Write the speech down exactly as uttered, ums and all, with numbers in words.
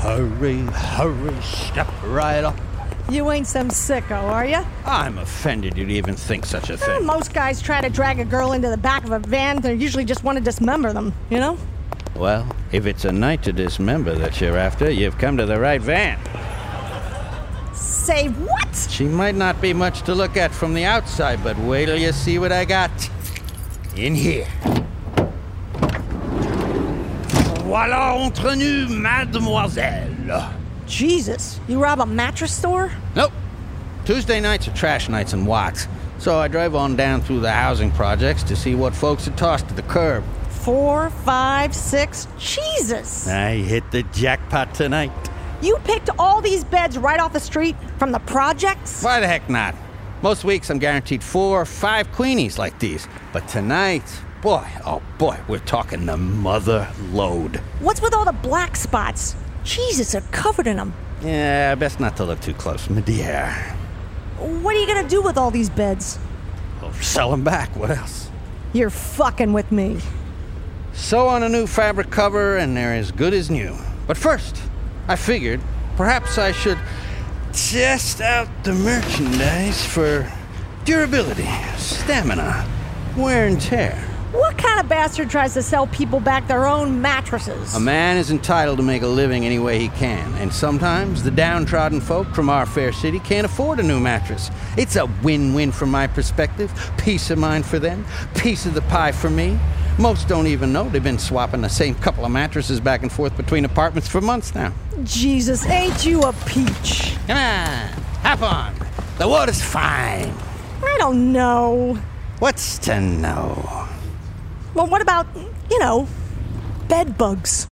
Hurry, hurry, step right up. You ain't some sicko, are you? I'm offended you'd even think such a thing. Most guys try to drag a girl into the back of a van. They usually just want to dismember them, you know? Well, if it's a night to dismember that you're after, you've come to the right van. Say what? She might not be much to look at from the outside, but wait till you see what I got in here. Voilà entre nous, mademoiselle. Jesus, you rob a mattress store? Nope. Tuesday nights are trash nights in Watts, so I drive on down through the housing projects to see what folks are tossed to the curb. Four, five, six, Jesus! I hit the jackpot tonight. You picked all these beds right off the street from the projects? Why the heck not? Most weeks I'm guaranteed four or five queenies like these. But tonight, boy, oh boy, we're talking the mother load. What's with all the black spots? Jesus, they're covered in them. Yeah, best not to look too close, my dear. What are you gonna do with all these beds? Well, sell them back, what else? You're fucking with me. Sew on a new fabric cover and they're as good as new. But first, I figured perhaps I should test out the merchandise for durability, stamina, wear and tear. What kind of bastard tries to sell people back their own mattresses? A man is entitled to make a living any way he can, and sometimes the downtrodden folk from our fair city can't afford a new mattress. It's a win-win from my perspective. Peace of mind for them, piece of the pie for me. Most don't even know they've been swapping the same couple of mattresses back and forth between apartments for months now. Jesus, ain't you a peach? Come on, hop on. The water's fine. I don't know. What's to know? Well, what about, you know, bed bugs?